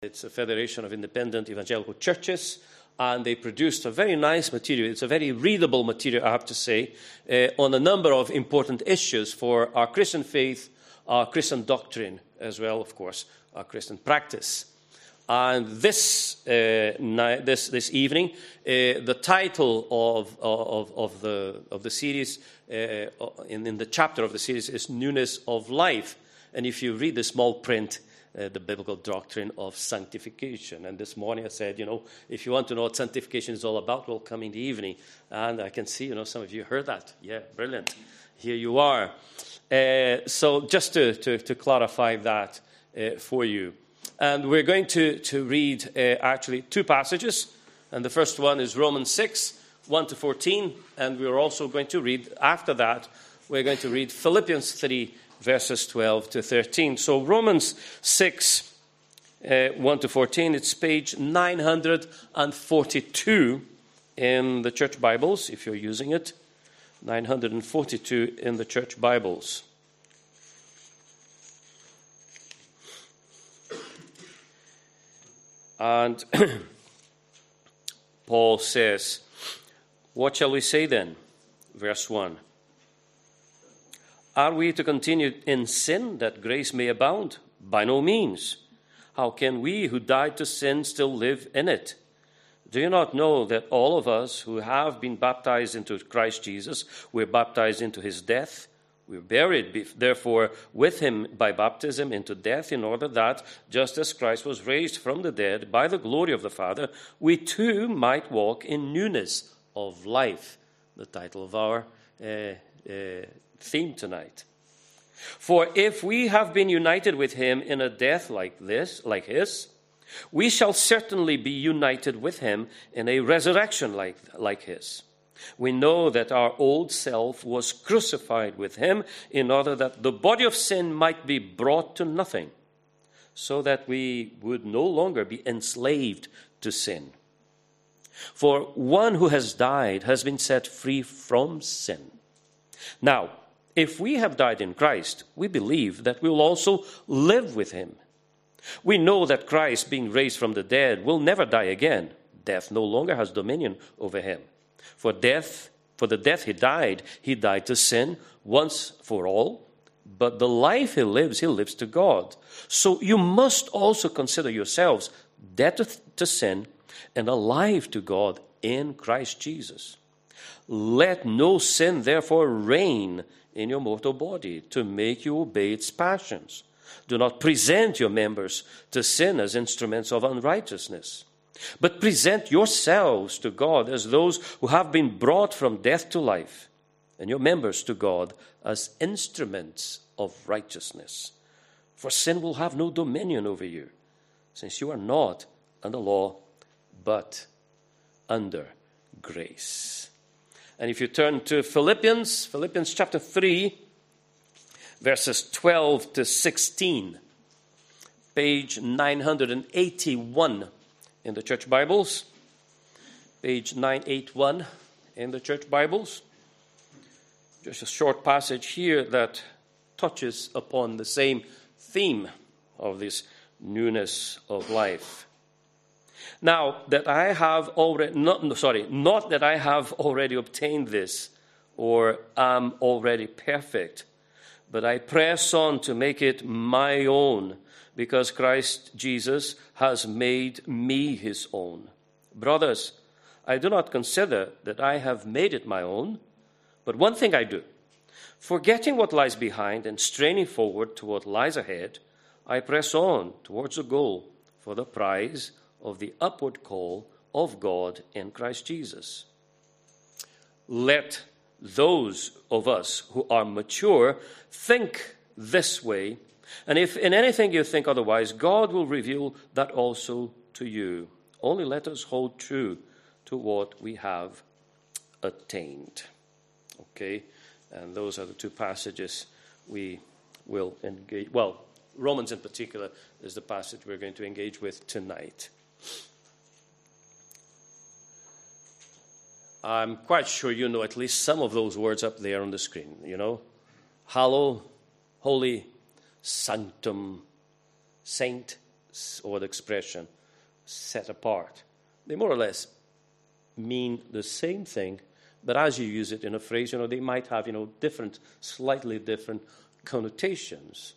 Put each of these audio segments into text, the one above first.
It's a federation of independent evangelical churches, and they produced a very nice material. It's a very readable material, I have to say, on a number of important issues for our Christian faith, our Christian doctrine, as well, of course, our Christian practice. And this evening, the title of the series, in the chapter of the series, is Newness of Life. And if you read the small print, the biblical doctrine of sanctification. And this morning I said, if you want to know what sanctification is all about, well, come in the evening. And I can see, some of you heard that. Yeah, brilliant. Here you are. So just to clarify that for you. And we're going to read actually two passages. And the first one is Romans 6, 1 to 14. And we're also going to read, after that, we're going to read Philippians 3, verses 12 to 13. So Romans 6, 1 to 14, it's page 942 in the church Bibles, if you're using it. 942 in the church Bibles. And Paul says, what shall we say then? Verse 1. Are we to continue in sin that grace may abound? By no means. How can we who died to sin still live in it? Do you not know that all of us who have been baptized into Christ Jesus were baptized into his death? We were buried, therefore, with him by baptism into death, in order that, just as Christ was raised from the dead by the glory of the Father, we too might walk in newness of life. The title of our theme tonight. For if we have been united with him in a death like his, we shall certainly be united with him in a resurrection like his. We know that our old self was crucified with him in order that the body of sin might be brought to nothing, so that we would no longer be enslaved to sin. For one who has died has been set free from sin. Now, if we have died in Christ, we believe that we will also live with him. We know that Christ, being raised from the dead, will never die again. Death no longer has dominion over him. For the death he died to sin once for all. But the life he lives to God. So you must also consider yourselves dead to sin and alive to God in Christ Jesus. Let no sin therefore reign in your mortal body to make you obey its passions. Do not present your members to sin as instruments of unrighteousness, but present yourselves to God as those who have been brought from death to life, and your members to God as instruments of righteousness. For sin will have no dominion over you, since you are not under law, but under grace. And if you turn to Philippians chapter 3, verses 12 to 16, page 981 in the church Bibles, page 981 in the church Bibles. Just a short passage here that touches upon the same theme of this newness of life. Now, not that I have already obtained this or am already perfect, but I press on to make it my own, because Christ Jesus has made me his own. Brothers, I do not consider that I have made it my own, but one thing I do, forgetting what lies behind and straining forward to what lies ahead, I press on towards the goal for the prize of the upward call of God in Christ Jesus. Let those of us who are mature think this way, and if in anything you think otherwise, God will reveal that also to you. Only let us hold true to what we have attained. Okay, and those are the two passages we will engage. Well, Romans in particular is the passage we're going to engage with tonight. I'm quite sure you know at least some of those words up there on the screen, Hallow, holy, sanctum, saint, or the expression set apart. They more or less mean the same thing, but as you use it in a phrase, they might have, different, slightly different connotations.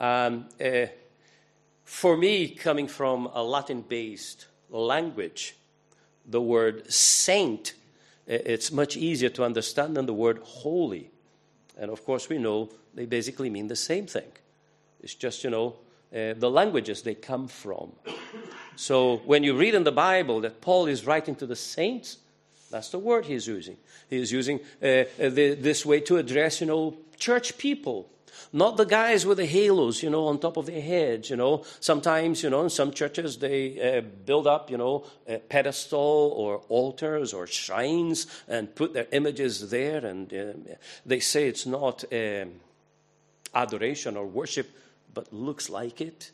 For me, coming from a Latin-based language, the word saint, it's much easier to understand than the word holy. And of course, we know they basically mean the same thing. It's just, the languages they come from. So when you read in the Bible that Paul is writing to the saints, that's the word he's using. He is using this way to address, church people. Not the guys with the halos, on top of their heads, Sometimes, in some churches, they build up, a pedestal or altars or shrines and put their images there. And they say it's not adoration or worship, but looks like it.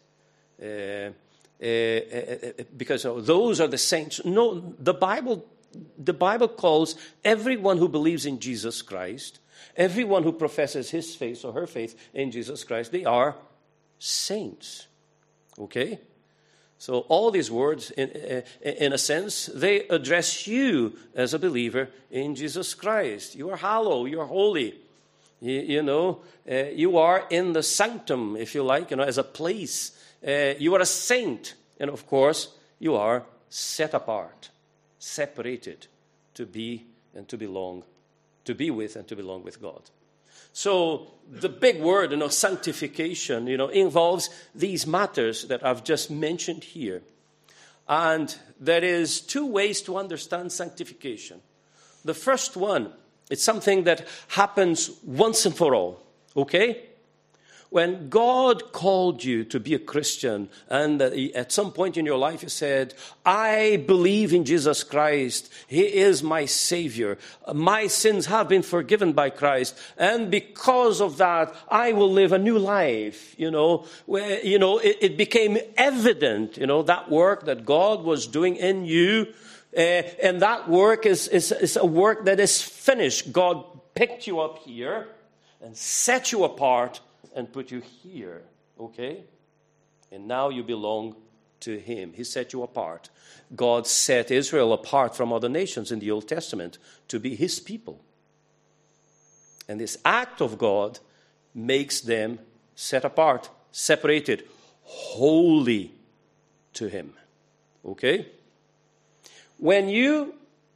Because those are the saints. No, the Bible calls everyone who believes in Jesus Christ, everyone who professes his faith or her faith in Jesus Christ, they are saints. Okay? So all these words, in a sense, they address you as a believer in Jesus Christ. You are hallowed, you are holy. You are in the sanctum, if you like, as a place. You are a saint. And of course, you are set apart, separated to be and to belong, to be with and to belong with God. So the big word, sanctification, involves these matters that I've just mentioned here. And there is two ways to understand sanctification. The first one, it's something that happens once and for all, okay? When God called you to be a Christian, and at some point in your life you said, I believe in Jesus Christ. He is my Savior. My sins have been forgiven by Christ. And because of that, I will live a new life. Where, it became evident, that work that God was doing in you. And that work is a work that is finished. God picked you up here and set you apart and put you here, okay? And now you belong to him. He set you apart. God set Israel apart from other nations in the Old Testament to be his people. And this act of God makes them set apart, separated, holy to him, okay? When you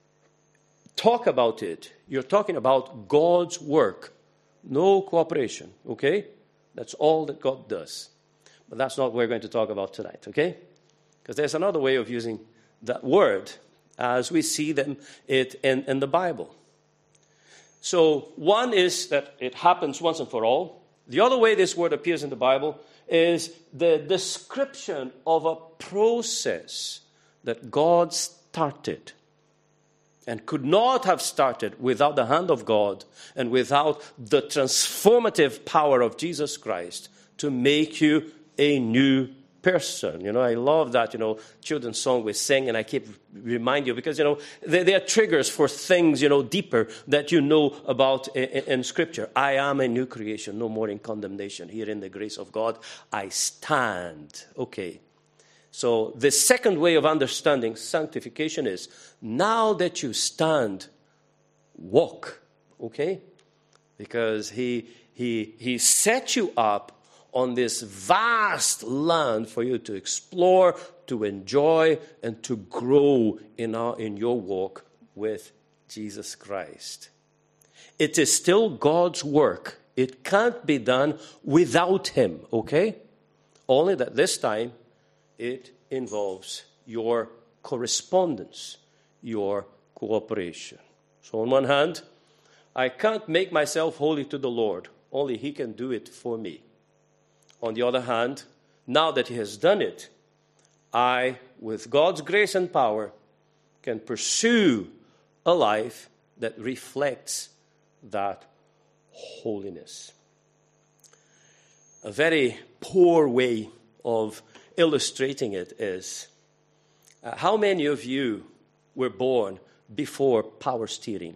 talk about it, you're talking about God's work. No cooperation, okay? That's all that God does. But that's not what we're going to talk about tonight, okay? Because there's another way of using that word as we see them in the Bible. So one is that it happens once and for all. The other way this word appears in the Bible is the description of a process that God started and could not have started without the hand of God and without the transformative power of Jesus Christ to make you a new person. I love that, children's song we sing, and I keep remind you because, they are triggers for things, deeper that about in Scripture. I am a new creation, no more in condemnation. Here in the grace of God, I stand. Okay. So the second way of understanding sanctification is, now that you stand, walk, okay? Because he set you up on this vast land for you to explore, to enjoy, and to grow in your walk with Jesus Christ. It is still God's work. It can't be done without him, okay? Only that this time, it involves your correspondence, your cooperation. So on one hand, I can't make myself holy to the Lord. Only he can do it for me. On the other hand, now that he has done it, I, with God's grace and power, can pursue a life that reflects that holiness. A very poor way of illustrating it is, how many of you were born before power steering?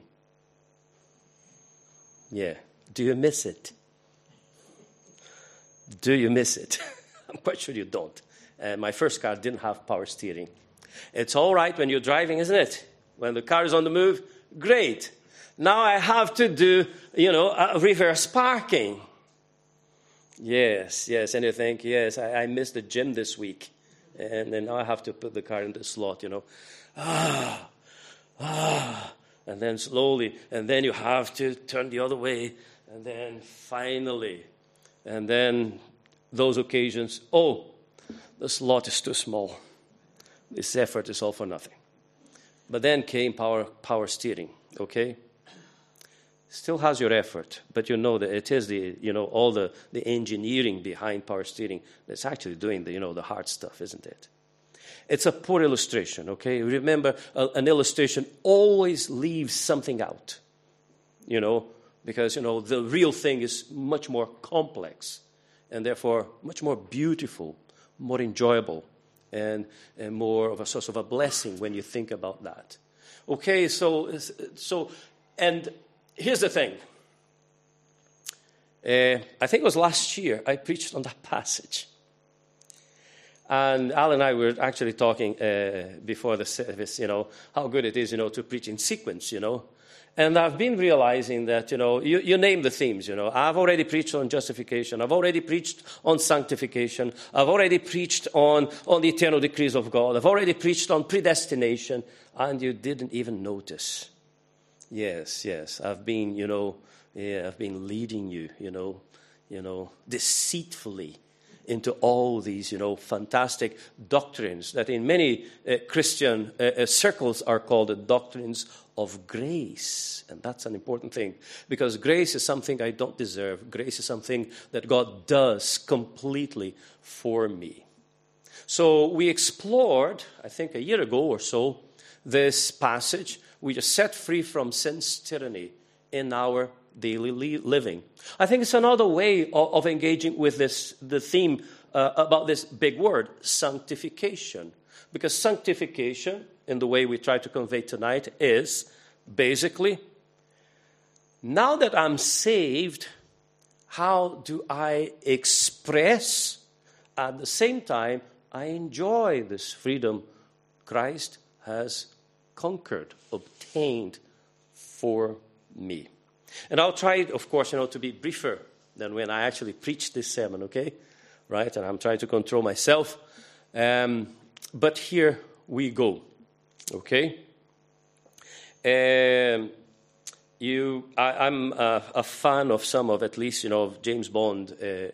Yeah. Do you miss it? Do you miss it? I'm quite sure you don't. And my first car didn't have power steering. It's all right when you're driving, isn't it? When the car is on the move, great. Now I have to do, reverse parking. Yes. And you think, yes, I missed the gym this week. And then now I have to put the car in the slot, And then slowly, and then you have to turn the other way. And then finally, and then those occasions, the slot is too small. This effort is all for nothing. But then came power steering, okay? Still has your effort, but you know that it is all the engineering behind power steering that's actually doing the hard stuff, isn't it? It's a poor illustration, okay? Remember, an illustration always leaves something out, because, the real thing is much more complex and therefore much more beautiful, more enjoyable, and more of a source of a blessing when you think about that. Okay, and here's the thing. I think it was last year I preached on that passage. And Al and I were actually talking before the service, how good it is, to preach in sequence, And I've been realizing that, you name the themes, I've already preached on justification. I've already preached on sanctification. I've already preached on the eternal decrees of God. I've already preached on predestination. And you didn't even notice. Yes. I've been, I've been leading you, deceitfully into all these, fantastic doctrines that in many Christian circles are called the doctrines of grace. And that's an important thing, because grace is something I don't deserve. Grace is something that God does completely for me. So we explored, I think a year ago or so, this passage. We just set free from sin's tyranny in our daily living. I think it's another way of engaging with the theme about this big word, sanctification. Because sanctification, in the way we try to convey tonight, is basically, now that I'm saved, how do I express, at the same time, I enjoy this freedom Christ has conquered, obtained for me. And I'll try, of course, to be briefer than when I actually preach this sermon, okay? Right? And I'm trying to control myself. But here we go, okay? I'm a fan of some of, at least, of James Bond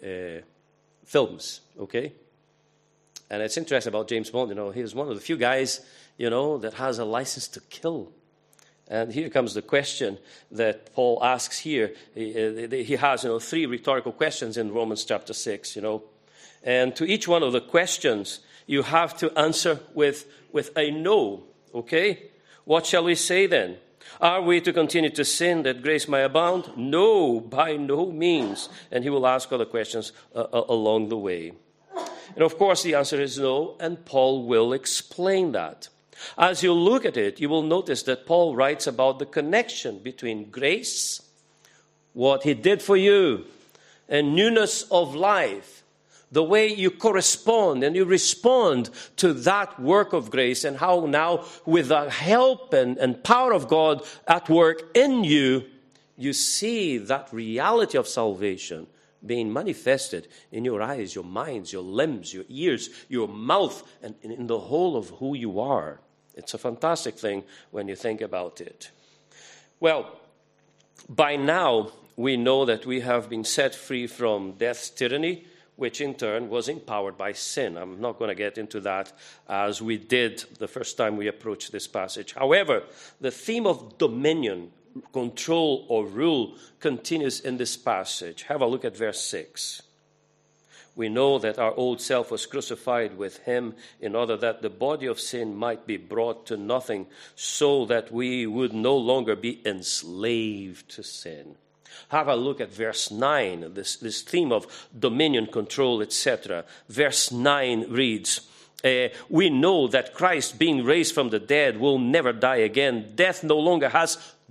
films, okay? And it's interesting about James Bond, he's one of the few guys, that has a license to kill. And here comes the question that Paul asks here. He has, 3 rhetorical questions in Romans chapter 6, And to each one of the questions, you have to answer with a no, okay? What shall we say then? Are we to continue to sin that grace may abound? No, by no means. And he will ask other questions along the way. And of course, the answer is no, and Paul will explain that. As you look at it, you will notice that Paul writes about the connection between grace, what he did for you, and newness of life, the way you correspond and you respond to that work of grace, and how now, with the help and power of God at work in you, you see that reality of salvation being manifested in your eyes, your minds, your limbs, your ears, your mouth, and in the whole of who you are. It's a fantastic thing when you think about it. Well, by now, we know that we have been set free from death's tyranny, which in turn was empowered by sin. I'm not going to get into that as we did the first time we approached this passage. However, the theme of dominion, control or rule continues in this passage. Have a look at verse 6. We know that our old self was crucified with him in order that the body of sin might be brought to nothing, so that we would no longer be enslaved to sin. Have a look at verse 9, this theme of dominion, control, etc. Verse 9 reads, we know that Christ, being raised from the dead, will never die again. Death no longer has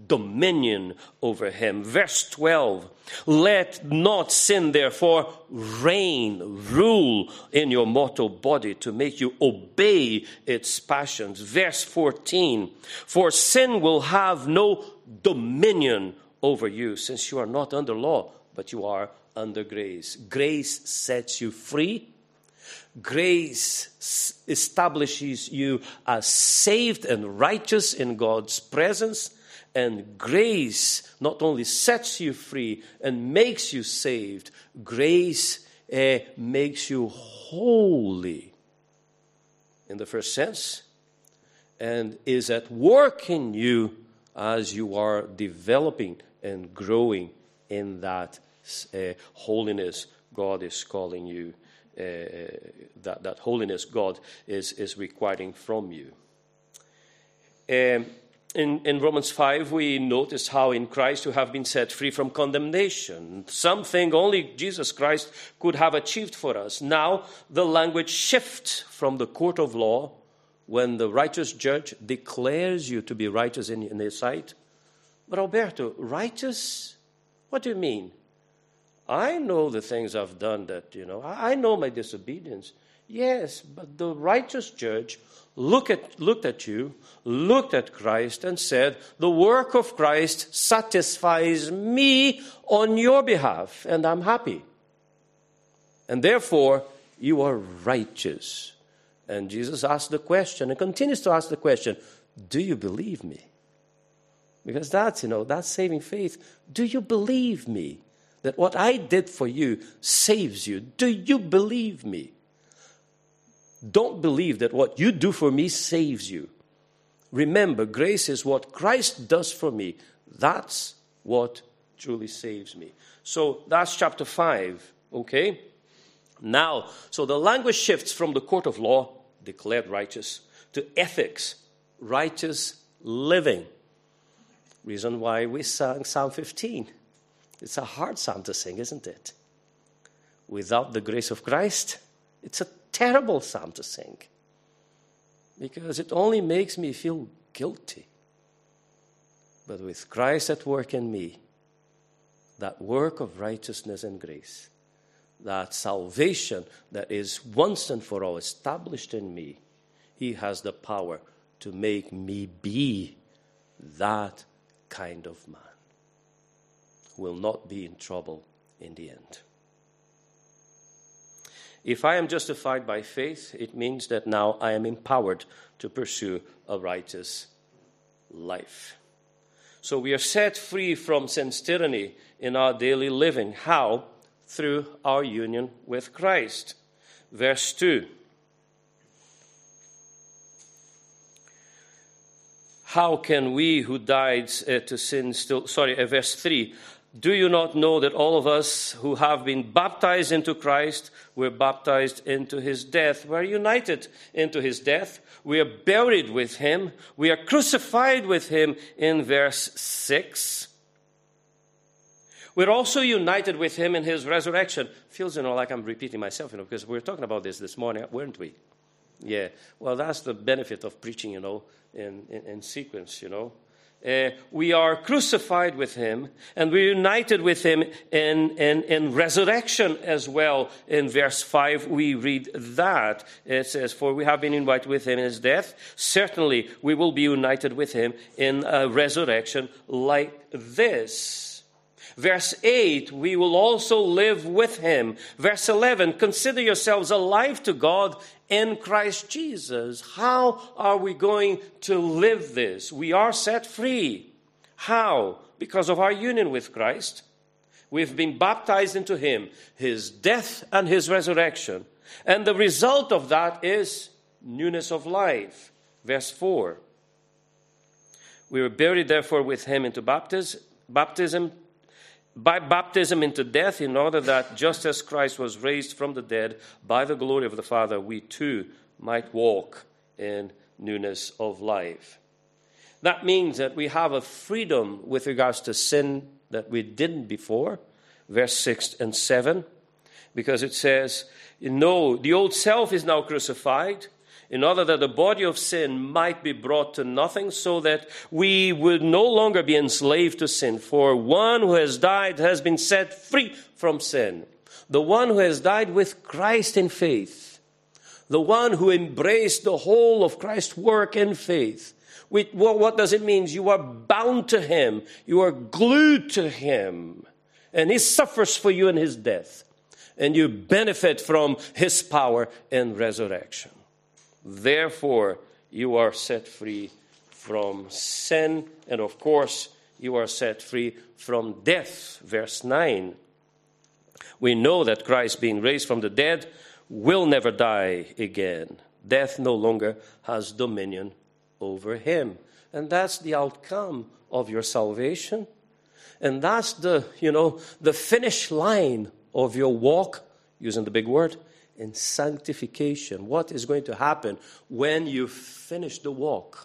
dominion over him. Verse 12, let not sin therefore rule in your mortal body to make you obey its passions. Verse 14, for sin will have no dominion over you, since you are not under law, but you are under grace. Grace sets you free. Grace establishes you as saved and righteous in God's presence. And grace not only sets you free and makes you saved, grace makes you holy in the first sense, and is at work in you as you are developing and growing in that holiness God is calling you. That holiness God is requiring from you. In Romans 5, we notice how in Christ you have been set free from condemnation, something only Jesus Christ could have achieved for us. Now the language shifts from the court of law, when the righteous judge declares you to be righteous in his sight. But Alberto, righteous? What do you mean? I know the things I've done that, I know my disobedience. Yes, but the righteous judge looked at you, looked at Christ and said, the work of Christ satisfies me on your behalf, and I'm happy. And therefore, you are righteous. And Jesus asked the question, and continues to ask the question, do you believe me? Because that's saving faith. Do you believe me? That what I did for you saves you. Do you believe me? Don't believe that what you do for me saves you. Remember, grace is what Christ does for me. That's what truly saves me. So that's chapter 5, okay? Now, so the language shifts from the court of law, declared righteous, to ethics, righteous living. Reason why we sang Psalm 15. It's a hard psalm to sing, isn't it? Without the grace of Christ, it's a terrible psalm to sing, because it only makes me feel guilty. But with Christ at work in me, that work of righteousness and grace, that salvation that is once and for all established in me, he has the power to make me be that kind of man. Will not be in trouble in the end. If I am justified by faith, it means that now I am empowered to pursue a righteous life. So we are set free from sin's tyranny in our daily living. How? Through our union with Christ. Verse 2. How can we who died to sin still... verse 3. Do you not know that all of us who have been baptized into Christ were baptized into his death? We're united into his death. We are buried with him. We are crucified with him in verse 6. We're also united with him in his resurrection. Feels, like I'm repeating myself, because we were talking about this morning, weren't we? Yeah. Well, that's the benefit of preaching, in sequence, We are crucified with him, and we're united with him in resurrection as well. In verse 5, we read that. It says, for we have been united with him in his death. Certainly, we will be united with him in a resurrection like this. Verse 8, we will also live with him. Verse 11, consider yourselves alive to God in Christ Jesus. How are we going to live this? We are set free. How? Because of our union with Christ. We've been baptized into him, his death and his resurrection. And the result of that is newness of life. Verse 4. We were buried, therefore, with him into baptism, by baptism into death, in order that just as Christ was raised from the dead by the glory of the Father, we too might walk in newness of life. That means that we have a freedom with regards to sin that we didn't before, verse 6 and 7, because it says, the old self is now crucified. in order that the body of sin might be brought to nothing, so that we would no longer be enslaved to sin. For one who has died has been set free from sin. The one who has died with Christ in faith. The one who embraced the whole of Christ's work in faith. What does it mean? You are bound to him. You are glued to him. And he suffers for you in his death. And you benefit from his power in resurrection. Therefore, you are set free from sin. And of course, you are set free from death. Verse 9. We know that Christ, being raised from the dead, will never die again. Death no longer has dominion over him. And that's the outcome of your salvation. And that's the finish line of your walk, using the big word, in sanctification. What is going to happen when you finish the walk?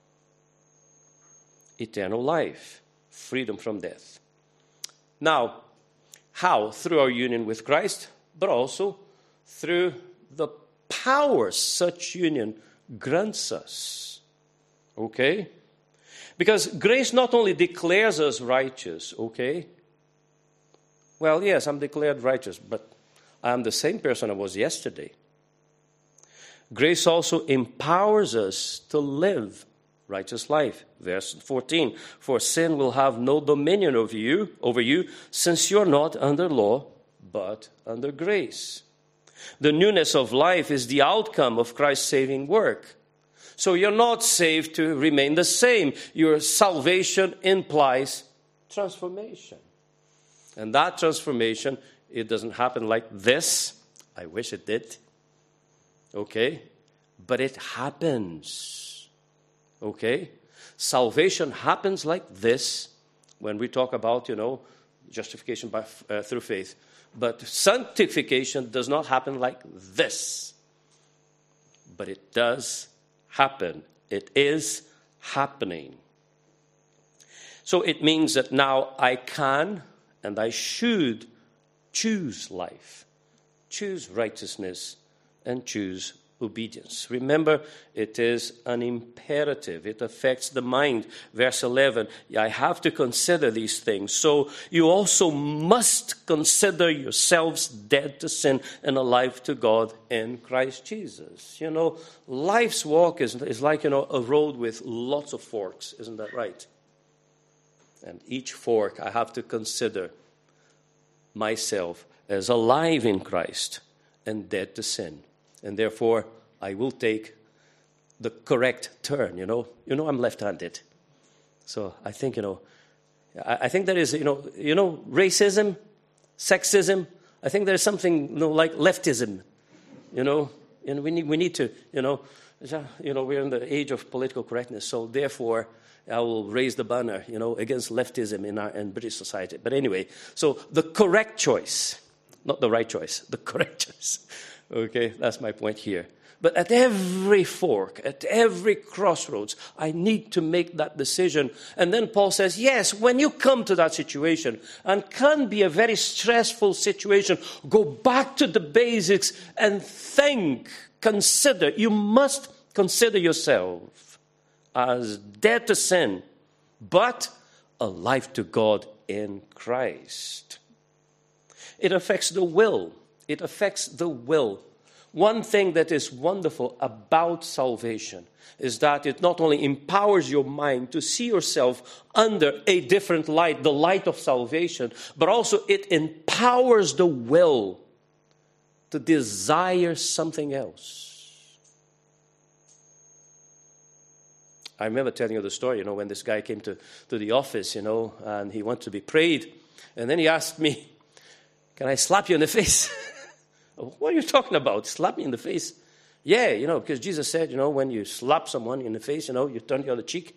Eternal life, freedom from death. Now, how? Through our union with Christ, but also through the power such union grants us. Okay? Because grace not only declares us righteous, okay? Well, yes, I'm declared righteous, but I'm the same person I was yesterday. Grace also empowers us to live righteous life. Verse 14, for sin will have no dominion over you, since you're not under law, but under grace. The newness of life is the outcome of Christ's saving work. So you're not saved to remain the same. Your salvation implies transformation. And that transformation, it doesn't happen like this. I wish it did. Okay? But it happens. Okay? Salvation happens like this when we talk about, justification through faith. But sanctification does not happen like this. But it does happen. It is happening. So it means that now I can and I should choose life, choose righteousness, and choose obedience. Remember, it is an imperative. It affects the mind. Verse 11, I have to consider these things. So you also must consider yourselves dead to sin and alive to God in Christ Jesus. Life's walk is like, a road with lots of forks. Isn't that right? And each fork, I have to consider myself as alive in Christ and dead to sin. And therefore, I will take the correct turn, I'm left-handed. So I think, I think there is, racism, sexism. I think there's something, like leftism, and we need to, we're in the age of political correctness. So therefore, I will raise the banner, against leftism in British society. But anyway, so the correct choice, not the right choice, the correct choice. Okay, that's my point here. But at every fork, at every crossroads, I need to make that decision. And then Paul says, yes, when you come to that situation, and can be a very stressful situation, go back to the basics and think, consider. You must consider yourself as dead to sin, but alive to God in Christ. It affects the will. It affects the will. One thing that is wonderful about salvation is that it not only empowers your mind to see yourself under a different light, the light of salvation, but also it empowers the will to desire something else. I remember telling you the story, when this guy came to the office, and he wanted to be prayed. And then he asked me, can I slap you in the face? What are you talking about? Slap me in the face? Yeah, because Jesus said, when you slap someone in the face, you turn the other cheek.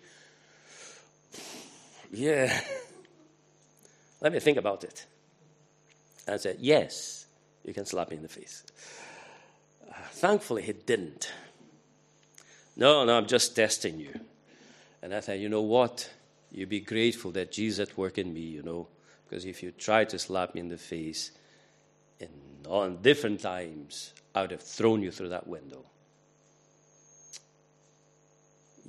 Yeah. Let me think about it. I said, yes, you can slap me in the face. Thankfully, he didn't. No, I'm just testing you. And I thought, you know what? You be grateful that Jesus at work in me, because if you try to slap me in the face, on different times, I would have thrown you through that window.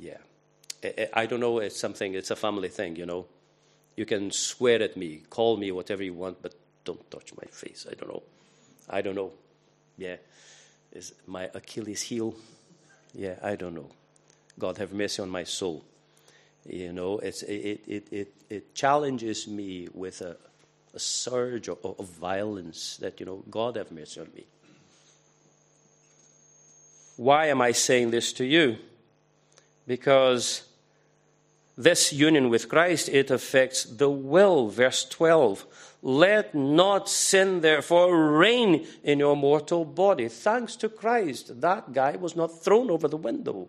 Yeah. I don't know, it's a family thing, you know. You can swear at me, call me whatever you want, but don't touch my face. I don't know. Yeah. Is my Achilles heel? Yeah, I don't know. God have mercy on my soul. You know, it challenges me with a surge of violence that, you know, God have mercy on me. Why am I saying this to you? Because this union with Christ, it affects the will. Verse 12, let not sin therefore reign in your mortal body. Thanks to Christ, that guy was not thrown over the window.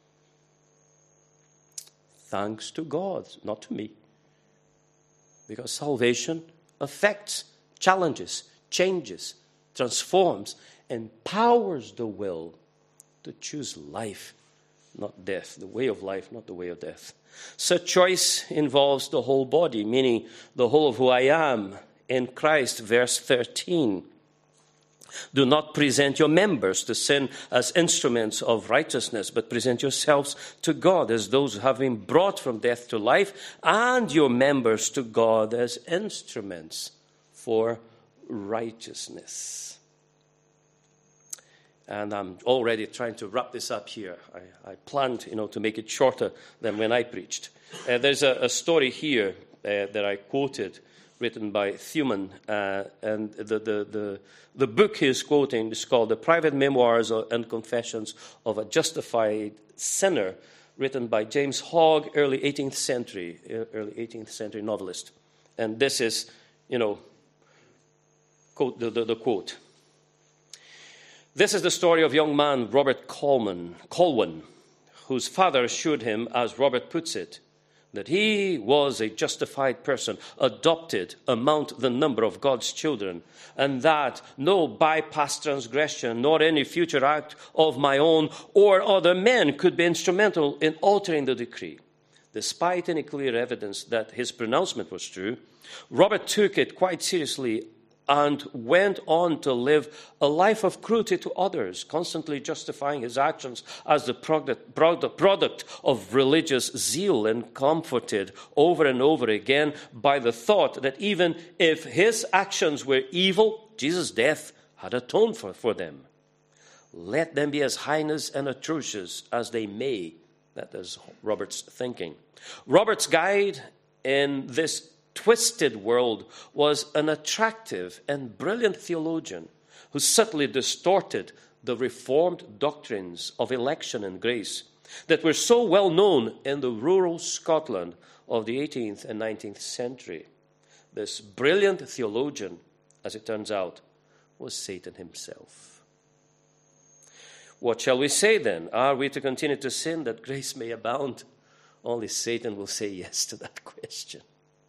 Thanks to God, not to me. Because salvation affects, challenges, changes, transforms, empowers the will to choose life, not death. The way of life, not the way of death. Such choice involves the whole body, meaning the whole of who I am in Christ. Verse 13. Do not present your members to sin as instruments of righteousness, but present yourselves to God as those who have been brought from death to life, and your members to God as instruments for righteousness. And I'm already trying to wrap this up here. I planned, to make it shorter than when I preached. There's a story here that I quoted, written by Thuman, and the book he's quoting is called The Private Memoirs and Confessions of a Justified Sinner, written by James Hogg, early 18th century novelist. And this is, quote, the quote. This is the story of young man Robert Colwyn, whose father assured him, as Robert puts it, that he was a justified person, adopted among the number of God's children, and that no bypass transgression, nor any future act of my own or other men could be instrumental in altering the decree. Despite any clear evidence that his pronouncement was true, Robert took it quite seriously and went on to live a life of cruelty to others, constantly justifying his actions as the product of religious zeal, and comforted over and over again by the thought that even if his actions were evil, Jesus' death had atoned for them. Let them be as heinous and atrocious as they may. That is Robert's thinking. Robert's guide in this twisted world was an attractive and brilliant theologian who subtly distorted the Reformed doctrines of election and grace that were so well known in the rural Scotland of the 18th and 19th century. This brilliant theologian, as it turns out, was Satan himself. What shall we say then? Are we to continue to sin that grace may abound? Only Satan will say yes to that question.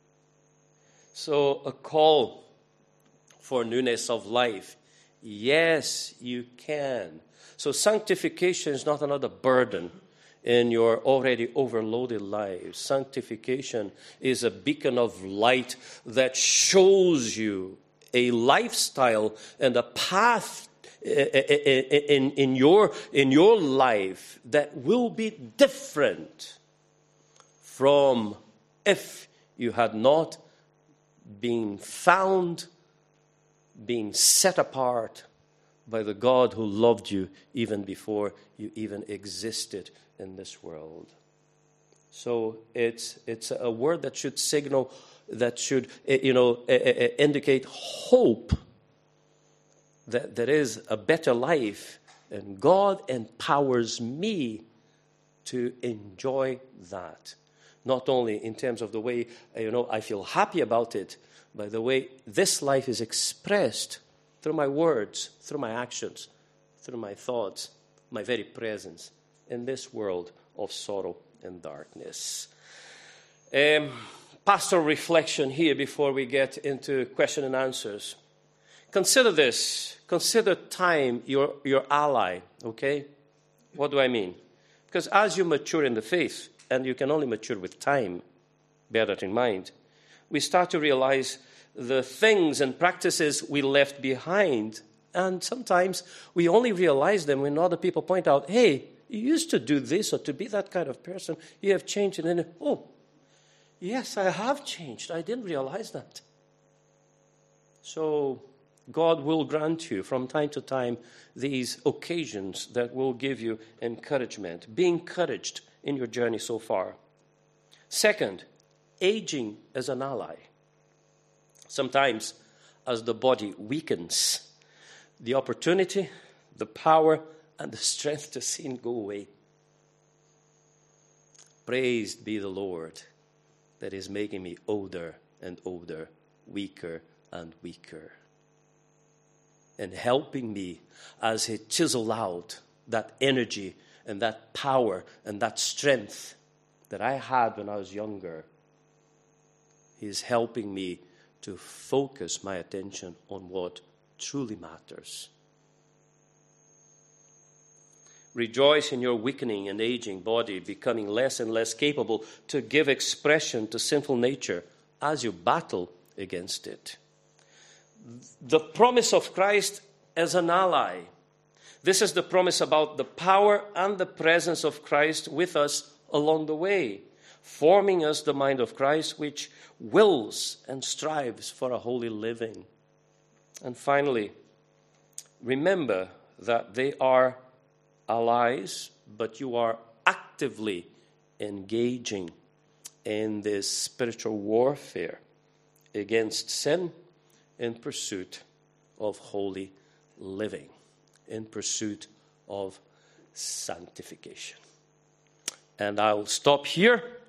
So a call for newness of life. Yes, you can. So sanctification is not another burden in your already overloaded life. Sanctification is a beacon of light that shows you a lifestyle and a path in your life that will be different from if you had not being found, being set apart by the God who loved you even before you even existed in this world. So it's a word that should signal, that should indicate hope that there is a better life, and God empowers me to enjoy that. Not only in terms of the way, I feel happy about it, but the way this life is expressed through my words, through my actions, through my thoughts, my very presence in this world of sorrow and darkness. Pastoral reflection here before we get into question and answers. Consider this. Consider time your ally, okay? What do I mean? Because as you mature in the faith, and you can only mature with time, bear that in mind, we start to realize the things and practices we left behind. And sometimes we only realize them when other people point out, hey, You used to do this or to be that kind of person. You have changed. And then, oh, yes, I have changed. I didn't realize that. So God will grant you from time to time these occasions that will give you encouragement. Be encouraged in your journey so far. Second, aging as an ally. Sometimes as the body weakens, the opportunity, the power, and the strength to sin go away. Praised be the Lord that is making me older and older, weaker and weaker, and helping me as He chisel out that energy and that power and that strength that I had when I was younger. He is helping me to focus my attention on what truly matters. Rejoice in your weakening and aging body, becoming less and less capable to give expression to sinful nature as you battle against it. The promise of Christ as an ally. This is the promise about the power and the presence of Christ with us along the way, forming us the mind of Christ, which wills and strives for a holy living. And finally, remember that they are allies, but you are actively engaging in this spiritual warfare against sin in pursuit of holy living, in pursuit of sanctification. And I'll stop here